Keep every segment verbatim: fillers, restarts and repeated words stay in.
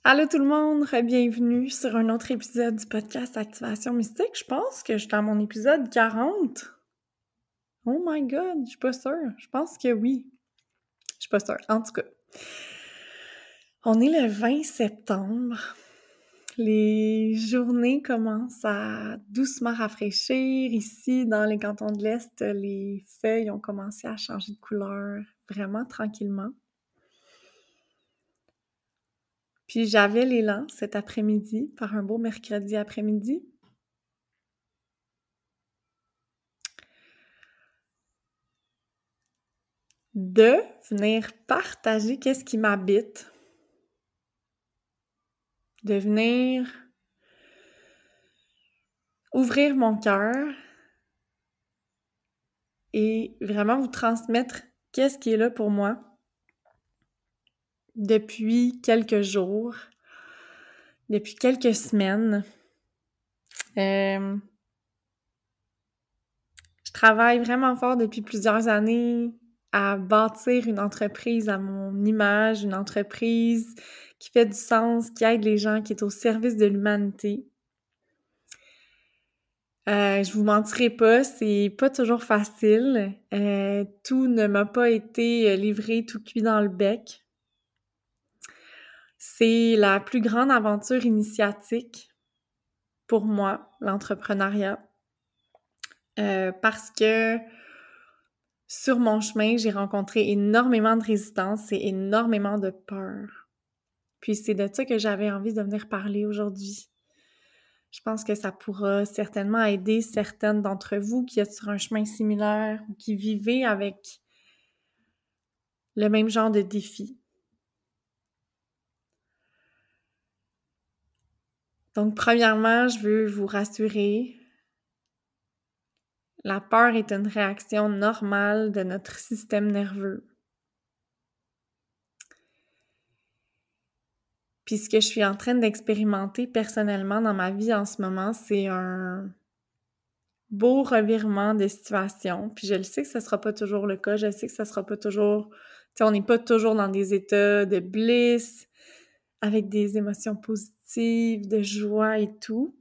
Allô tout le monde, bienvenue sur un autre épisode du podcast Activation Mystique. Je pense que je suis à mon épisode quarante. Oh my god, je suis pas sûre. Je pense que oui. Je suis pas sûre. En tout cas, on est le vingt septembre. Les journées commencent à doucement rafraîchir. Ici, dans les cantons de l'Est, les feuilles ont commencé à changer de couleur vraiment tranquillement. Puis j'avais l'élan cet après-midi, par un beau mercredi après-midi, de venir partager qu'est-ce qui m'habite, de venir ouvrir mon cœur et vraiment vous transmettre qu'est-ce qui est là pour moi depuis quelques jours, depuis quelques semaines. Euh, je travaille vraiment fort depuis plusieurs années à bâtir une entreprise à mon image, une entreprise qui fait du sens, qui aide les gens, qui est au service de l'humanité. Euh, je vous mentirai pas, c'est pas toujours facile. Euh, tout ne m'a pas été livré tout cuit dans le bec. C'est la plus grande aventure initiatique pour moi, l'entrepreneuriat. Euh, parce que sur mon chemin, j'ai rencontré énormément de résistance et énormément de peur. Puis c'est de ça que j'avais envie de venir parler aujourd'hui. Je pense que ça pourra certainement aider certaines d'entre vous qui êtes sur un chemin similaire ou qui vivez avec le même genre de défi. Donc, premièrement, je veux vous rassurer. La peur est une réaction normale de notre système nerveux. Puis ce que je suis en train d'expérimenter personnellement dans ma vie en ce moment, c'est un beau revirement de situation. Puis je le sais que ce sera pas toujours le cas, je sais que ça sera pas toujours... Tu sais, on n'est pas toujours dans des états de bliss, avec des émotions positives, de joie et tout.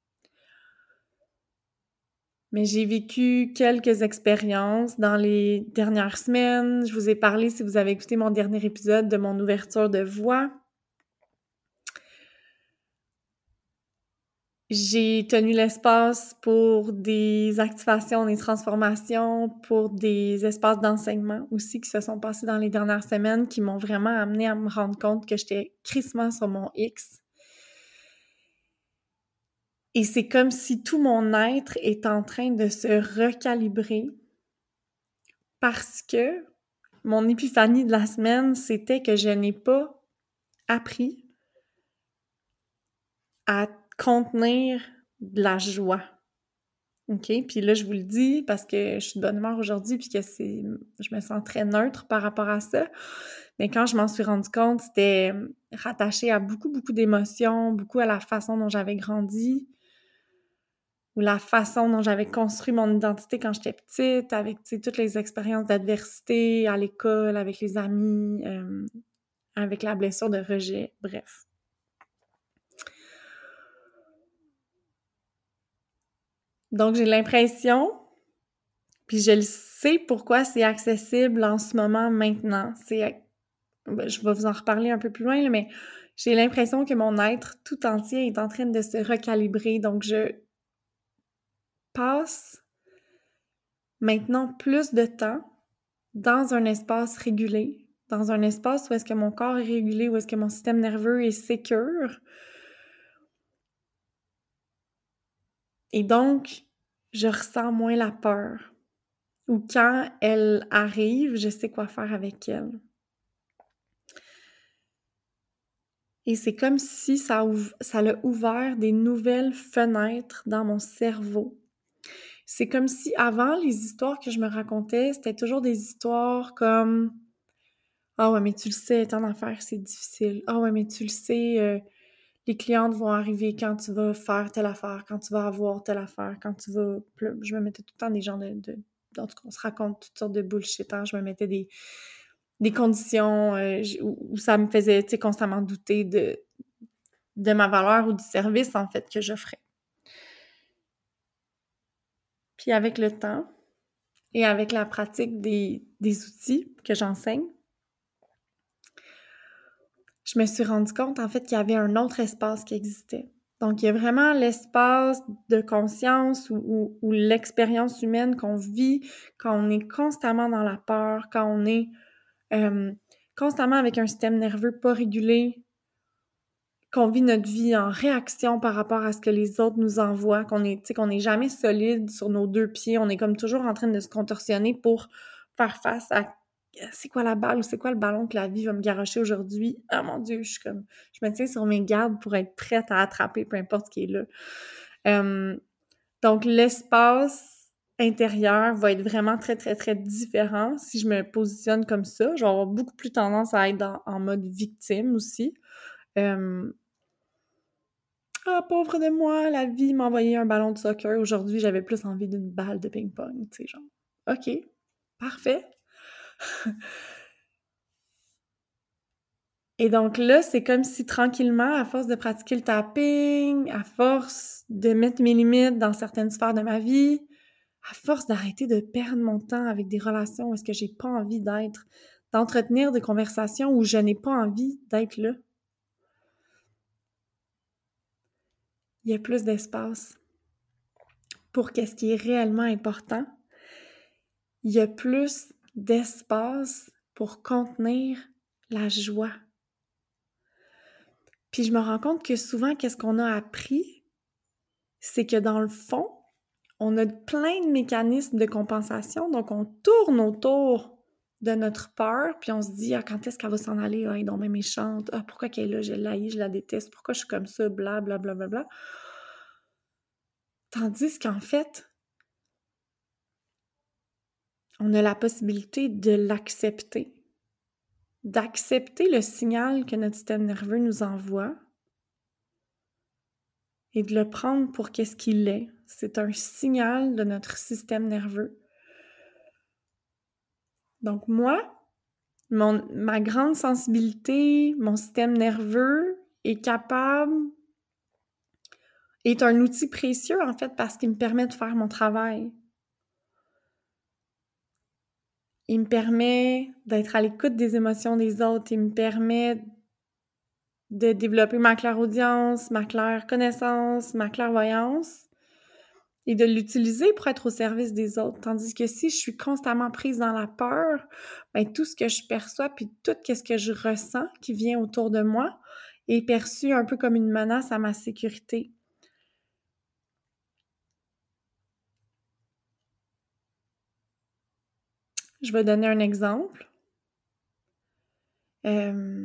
Mais j'ai vécu quelques expériences dans les dernières semaines. Je vous ai parlé, si vous avez écouté mon dernier épisode, de mon ouverture de voix. J'ai tenu l'espace pour des activations, des transformations, pour des espaces d'enseignement aussi qui se sont passés dans les dernières semaines, qui m'ont vraiment amené à me rendre compte que j'étais crissement sur mon X. Et c'est comme si tout mon être est en train de se recalibrer parce que mon épiphanie de la semaine, c'était que je n'ai pas appris à contenir de la joie. OK? Puis là, je vous le dis parce que je suis de bonne humeur aujourd'hui puis que c'est, je me sens très neutre par rapport à ça. Mais quand je m'en suis rendu compte, c'était rattaché à beaucoup, beaucoup d'émotions, beaucoup à la façon dont j'avais grandi ou la façon dont j'avais construit mon identité quand j'étais petite, avec, tu sais, toutes les expériences d'adversité à l'école, avec les amis, euh, avec la blessure de rejet, bref. Donc, j'ai l'impression, puis je le sais pourquoi c'est accessible en ce moment, maintenant. C'est, ben, je vais vous en reparler un peu plus loin, là, mais j'ai l'impression que mon être tout entier est en train de se recalibrer. Donc, je passe maintenant plus de temps dans un espace régulé, dans un espace où est-ce que mon corps est régulé, où est-ce que mon système nerveux est sécure. Et donc, je ressens moins la peur. Ou quand elle arrive, je sais quoi faire avec elle. Et c'est comme si ça, ouv- ça a ouvert des nouvelles fenêtres dans mon cerveau. C'est comme si avant, les histoires que je me racontais, c'était toujours des histoires comme « Ah ouais, mais tu le sais, ton affaire, c'est difficile. Ah ouais, mais tu le sais, euh, les clientes vont arriver quand tu vas faire telle affaire, quand tu vas avoir telle affaire, quand tu vas... » Je me mettais tout le temps des gens de... de... En tout cas, on se raconte toutes sortes de bullshit, hein? Je me mettais des, des conditions euh, où, où ça me faisait, tu sais, constamment douter de, de ma valeur ou du service, en fait, que j'offrais. Puis avec le temps et avec la pratique des, des outils que j'enseigne, je me suis rendu compte, en fait, qu'il y avait un autre espace qui existait. Donc, il y a vraiment l'espace de conscience ou, ou, ou l'expérience humaine qu'on vit quand on est constamment dans la peur, quand on est euh, constamment avec un système nerveux pas régulé, qu'on vit notre vie en réaction par rapport à ce que les autres nous envoient, qu'on est, tu sais, qu'on n'est jamais solide sur nos deux pieds, on est comme toujours en train de se contorsionner pour faire face à c'est quoi la balle ou c'est quoi le ballon que la vie va me garrocher aujourd'hui. Ah mon Dieu, je suis comme, je me tiens sur mes gardes pour être prête à attraper peu importe ce qui est là. Euh, donc l'espace intérieur va être vraiment très, très, très différent si je me positionne comme ça. Je vais avoir beaucoup plus tendance à être dans, en mode victime aussi. Euh, Ah, pauvre de moi, la vie m'a envoyé un ballon de soccer. Aujourd'hui, j'avais plus envie d'une balle de ping-pong, tu sais, genre. OK, parfait. Et donc là, c'est comme si tranquillement, à force de pratiquer le tapping, à force de mettre mes limites dans certaines sphères de ma vie, à force d'arrêter de perdre mon temps avec des relations où est-ce que j'ai pas envie d'être, d'entretenir des conversations où je n'ai pas envie d'être là, il y a plus d'espace pour qu'est-ce qui est réellement important. Il y a plus d'espace pour contenir la joie. Puis je me rends compte que souvent, qu'est-ce qu'on a appris, c'est que dans le fond, on a plein de mécanismes de compensation, donc on tourne autour de notre peur, puis on se dit « Ah, quand est-ce qu'elle va s'en aller? Ah, elle est donc bien méchante. Ah, pourquoi qu'elle est là? Je l'haïs, je la déteste. Pourquoi je suis comme ça? Bla, bla, bla, bla, bla. » Tandis qu'en fait, on a la possibilité de l'accepter, d'accepter le signal que notre système nerveux nous envoie et de le prendre pour qu'est-ce qu'il est. C'est un signal de notre système nerveux. Donc moi, mon, ma grande sensibilité, mon système nerveux est capable, est un outil précieux en fait parce qu'il me permet de faire mon travail. Il me permet d'être à l'écoute des émotions des autres, il me permet de développer ma clairaudience, ma clairconnaissance, ma clairvoyance et de l'utiliser pour être au service des autres. Tandis que si je suis constamment prise dans la peur, ben tout ce que je perçois puis tout ce que je ressens qui vient autour de moi est perçu un peu comme une menace à ma sécurité. Je vais donner un exemple. Euh,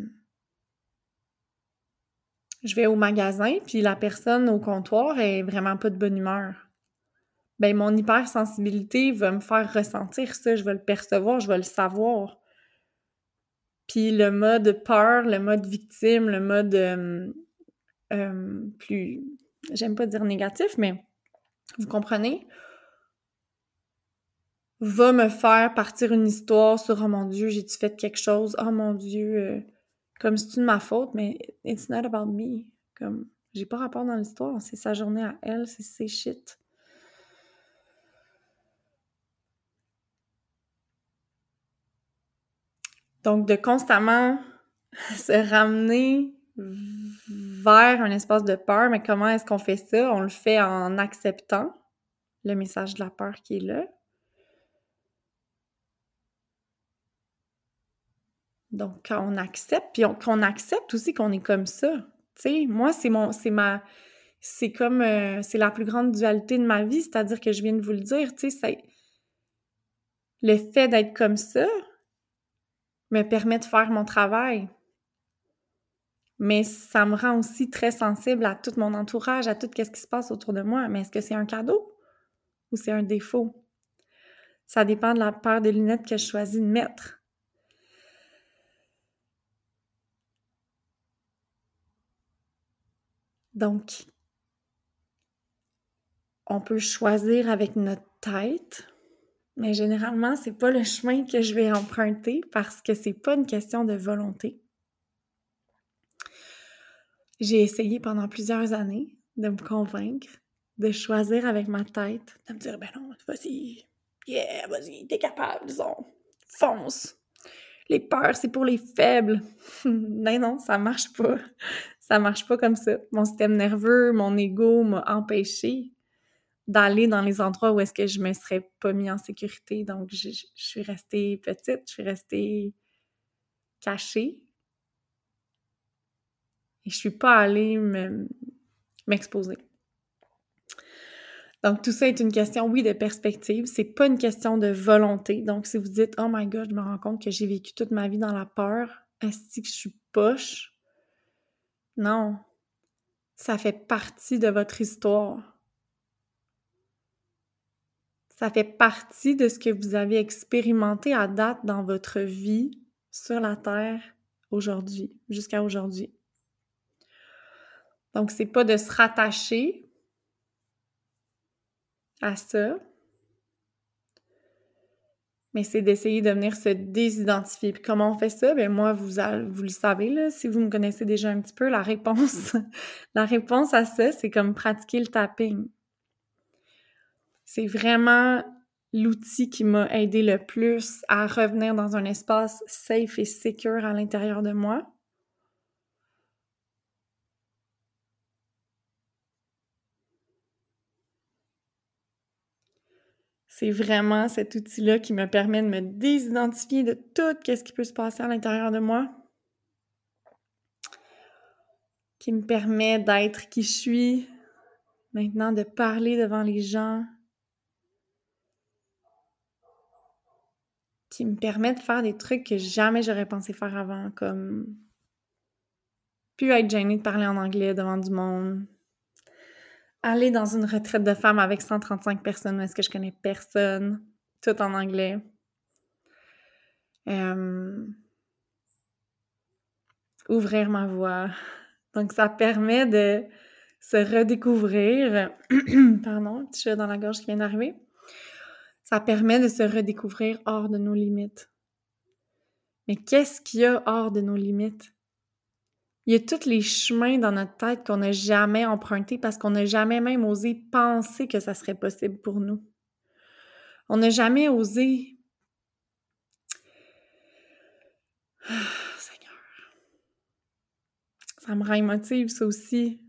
je vais au magasin, puis la personne au comptoir est vraiment pas de bonne humeur. Ben mon hypersensibilité va me faire ressentir ça, je vais le percevoir, je vais le savoir. Puis le mode peur, le mode victime, le mode euh, euh, plus, j'aime pas dire négatif, mais vous comprenez, va me faire partir une histoire sur « Oh mon Dieu, j'ai-tu fait quelque chose? Oh mon Dieu, euh, comme c'est-tu de ma faute? » Mais it's not about me. Comme, j'ai pas rapport dans l'histoire, c'est sa journée à elle, c'est ses shit. Donc, de constamment se ramener vers un espace de peur, mais comment est-ce qu'on fait ça? On le fait en acceptant le message de la peur qui est là. Donc, quand on accepte, puis on, qu'on accepte aussi qu'on est comme ça. Tu sais, moi, c'est mon, c'est ma, c'est comme, euh, c'est la plus grande dualité de ma vie, c'est-à-dire que je viens de vous le dire, tu sais, c'est, le fait d'être comme ça me permet de faire mon travail. Mais ça me rend aussi très sensible à tout mon entourage, à tout ce qui se passe autour de moi. Mais est-ce que c'est un cadeau ou c'est un défaut? Ça dépend de la paire de lunettes que je choisis de mettre. Donc, on peut choisir avec notre tête, mais généralement, c'est pas le chemin que je vais emprunter parce que c'est pas une question de volonté. J'ai essayé pendant plusieurs années de me convaincre, de choisir avec ma tête, de me dire « Ben non, vas-y, yeah, vas-y, t'es capable, disons, fonce! Les peurs, c'est pour les faibles! » Mais non, ça marche pas. Ça marche pas comme ça. Mon système nerveux, mon ego m'a empêché d'aller dans les endroits où est-ce que je me serais pas mis en sécurité. Donc, je, je suis restée petite, je suis restée cachée. Et je suis pas allée me, m'exposer. Donc, tout ça est une question, oui, de perspective. C'est pas une question de volonté. Donc, si vous dites « Oh my God, je me rends compte que j'ai vécu toute ma vie dans la peur. Est-ce que je suis poche? » Non. Ça fait partie de votre histoire. Ça fait partie de ce que vous avez expérimenté à date dans votre vie sur la Terre aujourd'hui, jusqu'à aujourd'hui. Donc, c'est pas de se rattacher à ça, mais c'est d'essayer de venir se désidentifier. Puis comment on fait ça? Bien, moi, vous, vous le savez, là, si vous me connaissez déjà un petit peu, la réponse, la réponse à ça, c'est comme pratiquer le tapping. C'est vraiment l'outil qui m'a aidé le plus à revenir dans un espace safe et secure à l'intérieur de moi. C'est vraiment cet outil-là qui me permet de me désidentifier de tout ce qui peut se passer à l'intérieur de moi, qui me permet d'être qui je suis, maintenant de parler devant les gens, qui me permet de faire des trucs que jamais j'aurais pensé faire avant, comme plus être gênée de parler en anglais devant du monde, aller dans une retraite de femmes avec cent trente-cinq personnes où est-ce que je connais personne, tout en anglais. Euh... Ouvrir ma voix. Donc, ça permet de se redécouvrir. Pardon, petit chat dans la gorge qui vient d'arriver. Ça permet de se redécouvrir hors de nos limites. Mais qu'est-ce qu'il y a hors de nos limites? Il y a tous les chemins dans notre tête qu'on n'a jamais empruntés parce qu'on n'a jamais même osé penser que ça serait possible pour nous. On n'a jamais osé... Ah, Seigneur. Ça me rend émotive, ça aussi.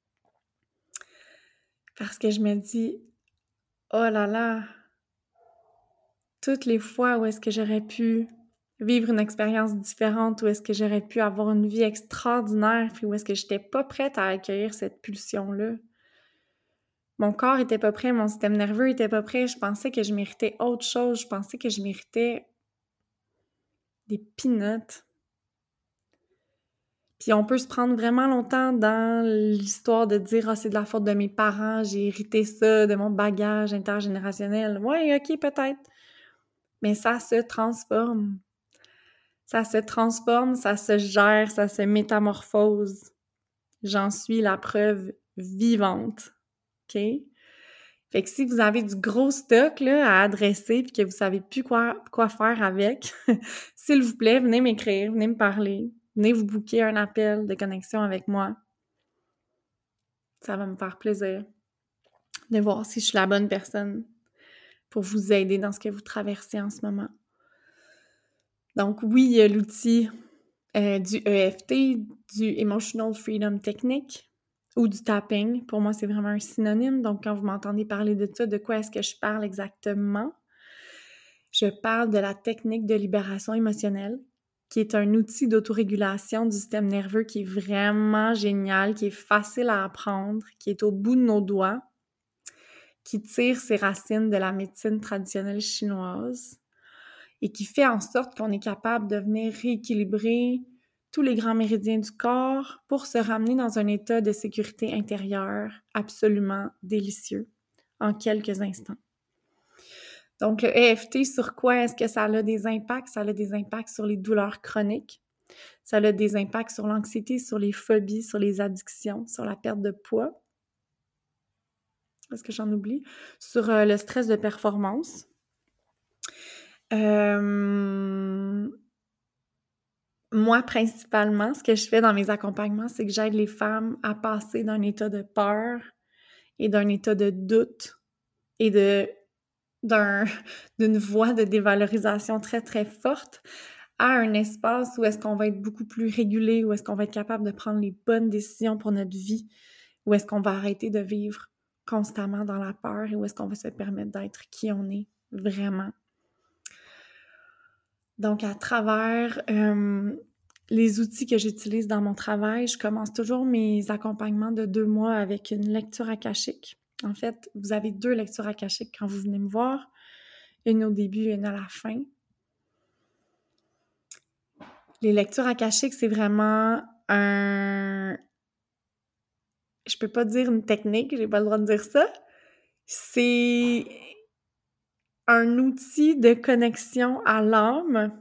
Parce que je me dis, oh là là, toutes les fois où est-ce que j'aurais pu vivre une expérience différente, où est-ce que j'aurais pu avoir une vie extraordinaire, puis où est-ce que j'étais pas prête à accueillir cette pulsion-là. Mon corps était pas prêt, mon système nerveux était pas prêt, je pensais que je méritais autre chose, je pensais que je méritais des peanuts. Puis on peut se prendre vraiment longtemps dans l'histoire de dire « Ah, c'est de la faute de mes parents, j'ai hérité ça, de mon bagage intergénérationnel. » Ouais, ok, peut-être. Mais ça se transforme. Ça se transforme, ça se gère, ça se métamorphose. J'en suis la preuve vivante. OK? Fait que si vous avez du gros stock là, à adresser et que vous savez plus quoi, quoi faire avec, s'il vous plaît, venez m'écrire, venez me parler, venez vous booker un appel de connexion avec moi. Ça va me faire plaisir de voir si je suis la bonne personne pour vous aider dans ce que vous traversez en ce moment. Donc oui, il y a l'outil euh, du E F T, du Emotional Freedom Technique ou du tapping. Pour moi, c'est vraiment un synonyme. Donc, quand vous m'entendez parler de ça, de quoi est-ce que je parle exactement? Je parle de la technique de libération émotionnelle, qui est un outil d'autorégulation du système nerveux qui est vraiment génial, qui est facile à apprendre, qui est au bout de nos doigts, qui tire ses racines de la médecine traditionnelle chinoise et qui fait en sorte qu'on est capable de venir rééquilibrer tous les grands méridiens du corps pour se ramener dans un état de sécurité intérieure absolument délicieux en quelques instants. Donc, le E F T, sur quoi est-ce que ça a des impacts? Ça a des impacts sur les douleurs chroniques, ça a des impacts sur l'anxiété, sur les phobies, sur les addictions, sur la perte de poids. Est-ce que j'en oublie? Sur euh, le stress de performance. Euh... moi, principalement, ce que je fais dans mes accompagnements, c'est que j'aide les femmes à passer d'un état de peur et d'un état de doute et de d'un d'une voie de dévalorisation très, très forte à un espace où est-ce qu'on va être beaucoup plus régulé, où est-ce qu'on va être capable de prendre les bonnes décisions pour notre vie, où est-ce qu'on va arrêter de vivre constamment dans la peur et où est-ce qu'on va se permettre d'être qui on est vraiment. Donc, à travers euh, les outils que j'utilise dans mon travail, je commence toujours mes accompagnements de deux mois avec une lecture akashique. En fait, vous avez deux lectures akashiques quand vous venez me voir, une au début et une à la fin. Les lectures akashiques, c'est vraiment un... Je peux pas dire une technique, j'ai pas le droit de dire ça. C'est un outil de connexion à l'âme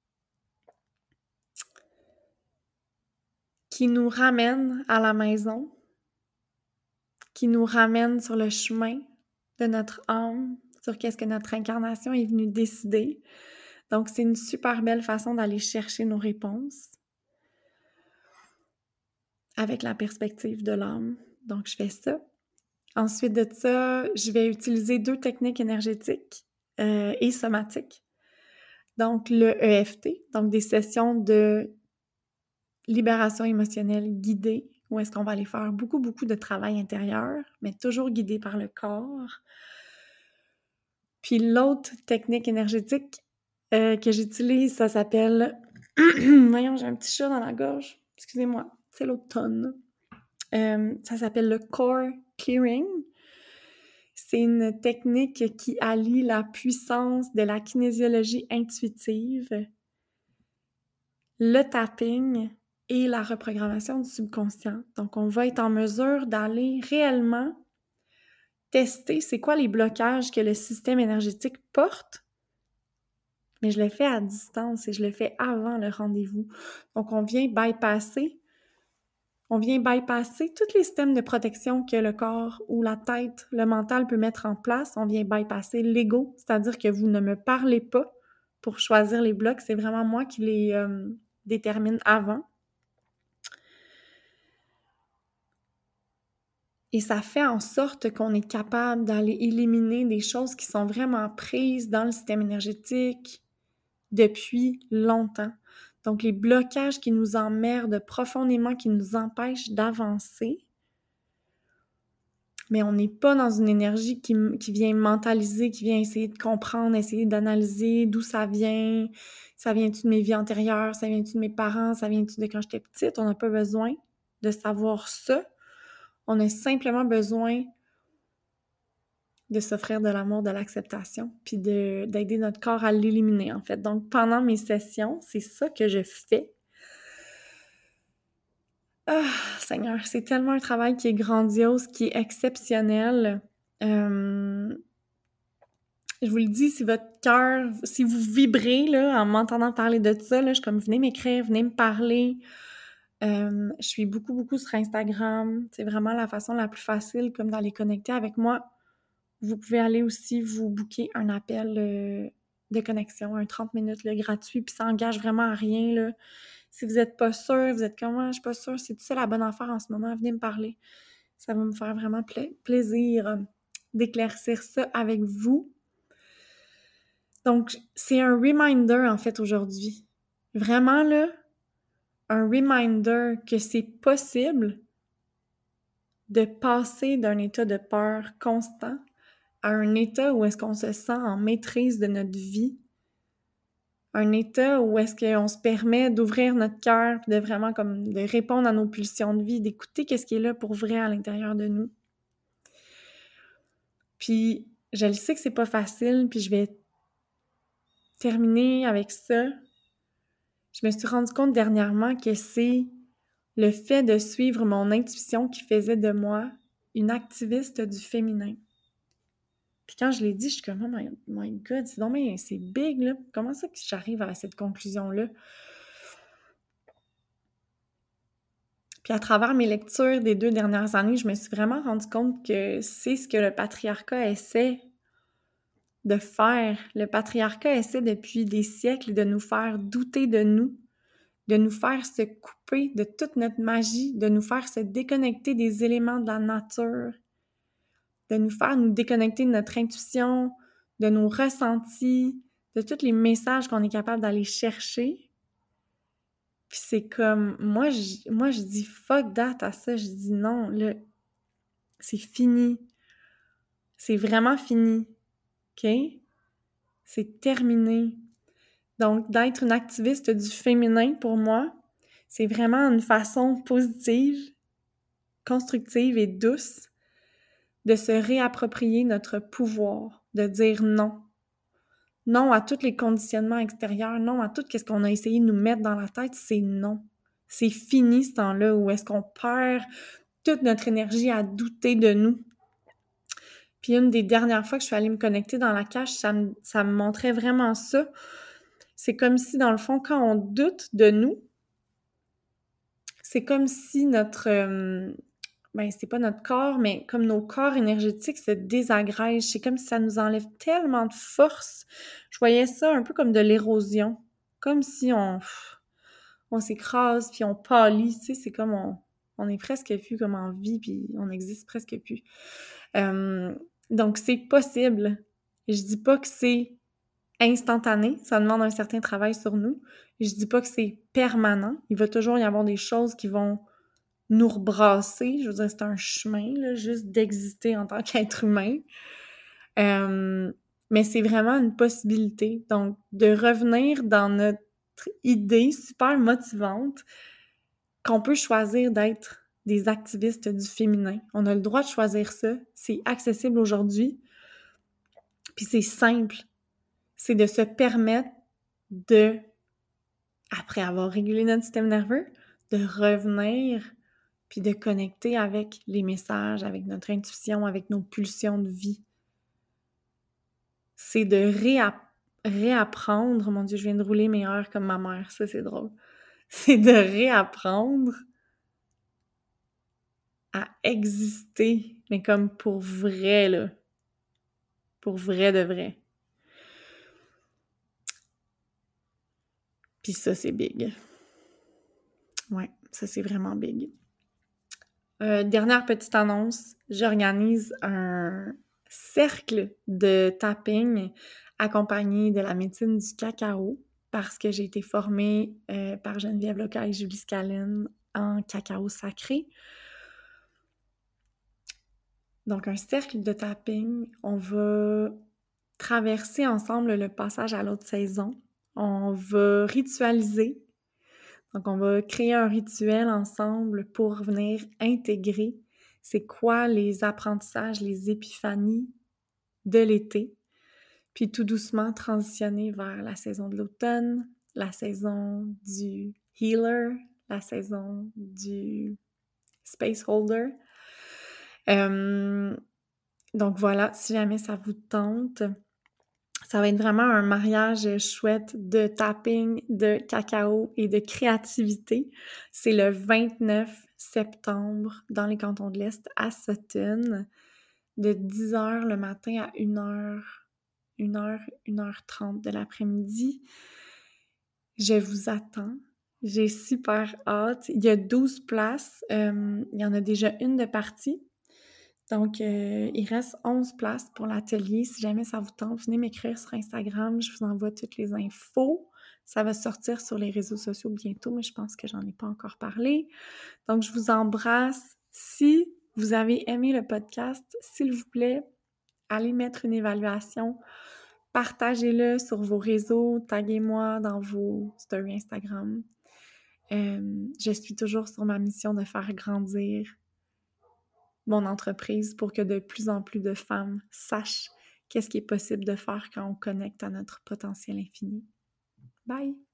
qui nous ramène à la maison, qui nous ramène sur le chemin de notre âme, sur qu'est-ce que notre incarnation est venue décider. Donc, c'est une super belle façon d'aller chercher nos réponses avec la perspective de l'âme. Donc, je fais ça. Ensuite de ça, je vais utiliser deux techniques énergétiques euh, et somatiques. Donc, le E F T, donc des sessions de libération émotionnelle guidée, où est-ce qu'on va aller faire beaucoup, beaucoup de travail intérieur, mais toujours guidé par le corps. Puis l'autre technique énergétique euh, que j'utilise, ça s'appelle... Voyons, j'ai un petit chat dans la gorge. Excusez-moi, c'est l'automne. Euh, ça s'appelle le Core Clearing. C'est une technique qui allie la puissance de la kinésiologie intuitive, le tapping et la reprogrammation du subconscient. Donc, on va être en mesure d'aller réellement tester c'est quoi les blocages que le système énergétique porte, mais je le fais à distance et je le fais avant le rendez-vous. Donc, on vient bypasser On vient bypasser tous les systèmes de protection que le corps ou la tête, le mental peut mettre en place. On vient bypasser l'ego, c'est-à-dire que vous ne me parlez pas pour choisir les blocs. C'est vraiment moi qui les euh, détermine avant. Et ça fait en sorte qu'on est capable d'aller éliminer des choses qui sont vraiment prises dans le système énergétique depuis longtemps. Donc, les blocages qui nous emmerdent profondément, qui nous empêchent d'avancer, mais on n'est pas dans une énergie qui, qui vient mentaliser, qui vient essayer de comprendre, essayer d'analyser d'où ça vient, ça vient-tu de mes vies antérieures, ça vient-tu de mes parents, ça vient-tu de quand j'étais petite. On n'a pas besoin de savoir ça. On a simplement besoin de s'offrir de l'amour, de l'acceptation, puis de, d'aider notre corps à l'éliminer, en fait. Donc, pendant mes sessions, c'est ça que je fais. Ah, Seigneur, c'est tellement un travail qui est grandiose, qui est exceptionnel. Euh, je vous le dis, si votre cœur, si vous vibrez là, en m'entendant parler de ça, là, je suis comme, venez m'écrire, venez me parler. Euh, je suis beaucoup, beaucoup sur Instagram. C'est vraiment la façon la plus facile comme d'aller connecter avec moi. Vous pouvez aller aussi vous booker un appel euh, de connexion, un trente minutes là, gratuit, puis ça engage vraiment à rien. Là. Si vous n'êtes pas sûr, vous êtes comme moi, je suis pas sûre, c'est tout ça la bonne affaire en ce moment, venez me parler. Ça va me faire vraiment pla- plaisir euh, d'éclaircir ça avec vous. Donc, c'est un reminder, en fait, aujourd'hui. Vraiment, là, un reminder que c'est possible de passer d'un état de peur constant à un état où est-ce qu'on se sent en maîtrise de notre vie, un état où est-ce qu'on se permet d'ouvrir notre cœur, de vraiment comme de répondre à nos pulsions de vie, d'écouter qu'est-ce qui est là pour vrai à l'intérieur de nous. Puis, je le sais que c'est pas facile, puis je vais terminer avec ça. Je me suis rendu compte dernièrement que c'est le fait de suivre mon intuition qui faisait de moi une activiste du féminin. Puis quand je l'ai dit, je suis comme « Oh my, my God, c'est donc bien, c'est big, là. Comment ça que j'arrive à cette conclusion-là? » Puis à travers mes lectures des deux dernières années, je me suis vraiment rendu compte que c'est ce que le patriarcat essaie de faire. Le patriarcat essaie depuis des siècles de nous faire douter de nous, de nous faire se couper de toute notre magie, de nous faire se déconnecter des éléments de la nature, de nous faire nous déconnecter de notre intuition, de nos ressentis, de tous les messages qu'on est capable d'aller chercher. Puis c'est comme, moi je, moi, je dis fuck that à ça, je dis non, là, c'est fini. C'est vraiment fini, OK? C'est terminé. Donc, d'être une activiste du féminin, pour moi, c'est vraiment une façon positive, constructive et douce de se réapproprier notre pouvoir, de dire non. Non à tous les conditionnements extérieurs, non à tout ce qu'on a essayé de nous mettre dans la tête, c'est non. C'est fini ce temps-là où est-ce qu'on perd toute notre énergie à douter de nous. Puis une des dernières fois que je suis allée me connecter dans la cage, ça me, ça me montrait vraiment ça. C'est comme si, dans le fond, quand on doute de nous, c'est comme si notre... Euh, ben, c'est pas notre corps, mais comme nos corps énergétiques se désagrègent. C'est comme si ça nous enlève tellement de force. Je voyais ça un peu comme de l'érosion. Comme si on... on s'écrase, puis on pâlit, tu sais, c'est comme on... on est presque plus comme en vie, puis on n'existe presque plus. Euh, donc, c'est possible. Je dis pas que c'est instantané, ça demande un certain travail sur nous. Je dis pas que c'est permanent. Il va toujours y avoir des choses qui vont nous rebrasser. Je veux dire, c'est un chemin, là, juste d'exister en tant qu'être humain. Euh, mais c'est vraiment une possibilité. Donc, de revenir dans notre idée super motivante qu'on peut choisir d'être des activistes du féminin. On a le droit de choisir ça. C'est accessible aujourd'hui. Puis c'est simple. C'est de se permettre de, après avoir régulé notre système nerveux, de revenir puis de connecter avec les messages, avec notre intuition, avec nos pulsions de vie. C'est de réapp- réapprendre, mon Dieu, je viens de rouler mes heures comme ma mère, ça c'est drôle. C'est de réapprendre à exister, mais comme pour vrai, là. Pour vrai de vrai. Puis ça, c'est big. Ouais, ça, c'est vraiment big. Euh, dernière petite annonce, j'organise un cercle de tapping accompagné de la médecine du cacao parce que j'ai été formée euh, par Geneviève Loca et Julie Scalin en cacao sacré. Donc, un cercle de tapping, on va traverser ensemble le passage à l'autre saison. On va ritualiser. Donc, on va créer un rituel ensemble pour venir intégrer c'est quoi les apprentissages, les épiphanies de l'été, puis tout doucement transitionner vers la saison de l'automne, la saison du healer, la saison du space holder. Euh, donc voilà, si jamais ça vous tente, ça va être vraiment un mariage chouette de tapping, de cacao et de créativité. C'est le vingt-neuf septembre dans les cantons de l'Est à Sutton, de dix heures le matin à une heure, une heure, une heure trente de l'après-midi. Je vous attends. J'ai super hâte. Il y a douze places. Euh, il y en a déjà une de partie. Donc, euh, il reste onze places pour l'atelier. Si jamais ça vous tente, venez m'écrire sur Instagram. Je vous envoie toutes les infos. Ça va sortir sur les réseaux sociaux bientôt, mais je pense que j'en ai pas encore parlé. Donc, je vous embrasse. Si vous avez aimé le podcast, s'il vous plaît, allez mettre une évaluation. Partagez-le sur vos réseaux. Taguez-moi dans vos stories Instagram. Euh, je suis toujours sur ma mission de faire grandir mon entreprise pour que de plus en plus de femmes sachent qu'est-ce qui est possible de faire quand on connecte à notre potentiel infini. Bye!